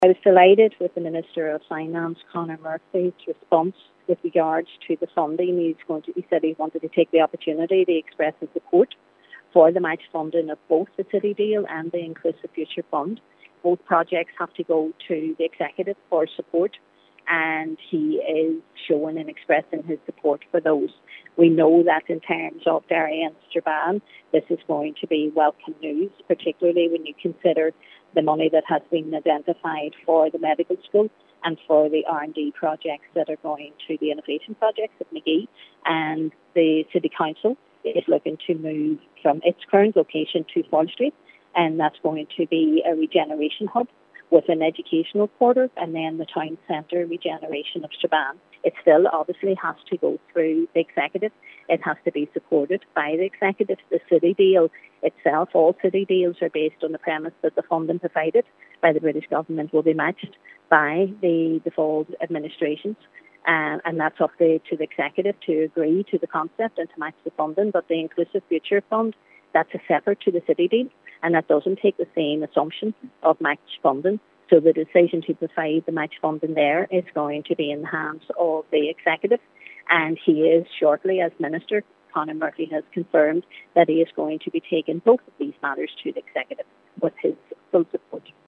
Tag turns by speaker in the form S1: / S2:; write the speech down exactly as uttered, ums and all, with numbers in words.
S1: I was delighted with the Minister of Finance, Conor Murphy's response with regards to the funding. He's going to, he said he wanted to take the opportunity to express his support for the match funding of both the City Deal and the Inclusive Future Fund. Both projects have to go to the Executive for support, and he is showing and expressing his support for those. We know that in terms of Derry and Strabane, this is going to be welcome news, particularly when you consider the money that has been identified for the medical school and for the R and D projects that are going to the innovation projects at Magee. And the City Council is looking to move from its current location to Fall Street, and that's going to be a regeneration hub with an educational quarter and then the town centre regeneration of Strabane. It still obviously has to go through the Executive. It has to be supported by the Executive. The City Deal itself, all City Deals are based on the premise that the funding provided by the British Government will be matched by the default administrations. Um, and that's up to, to the Executive to agree to the concept and to match the funding. But the Inclusive Future Fund, that's a separate to the City Deal, and that doesn't take the same assumption of match funding. So the decision to provide the match funding there is going to be in the hands of the Executive. And he is shortly, as Minister, Conor Murphy has confirmed that he is going to be taking both of these matters to the Executive with his full support.